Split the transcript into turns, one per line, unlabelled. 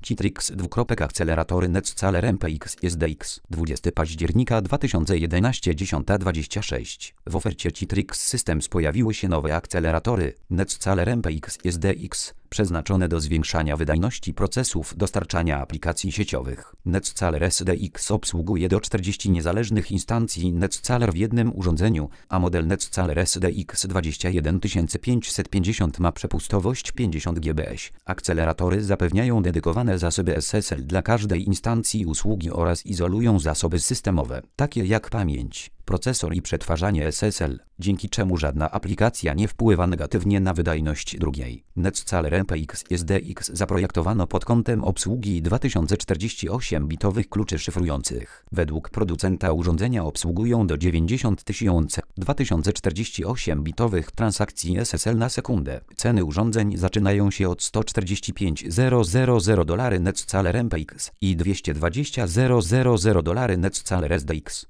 Citrix akceleratory Netzscaler MPX SDX 20 października 2011 10:26. W ofercie Citrix Systems pojawiły się nowe akceleratory Netzscaler MPX SDX przeznaczone do zwiększania wydajności procesów dostarczania aplikacji sieciowych. Netzscaler SDX obsługuje do 40 niezależnych instancji Netzscaler w jednym urządzeniu, a model Netzscaler SDX 21550 ma przepustowość 50 GbS. Akceleratory zapewniają dedykowane zasoby SSL dla każdej instancji usługi oraz izolują zasoby systemowe, takie jak pamięć, procesor i przetwarzanie SSL, dzięki czemu żadna aplikacja nie wpływa negatywnie na wydajność drugiej. Netzscaler MPX SDX zaprojektowano pod kątem obsługi 2048-bitowych kluczy szyfrujących. Według producenta urządzenia obsługują do 90 000 2048-bitowych transakcji SSL na sekundę. Ceny urządzeń zaczynają się od $145,000 Netzscaler MPX i $220,000 Netzscaler SDX.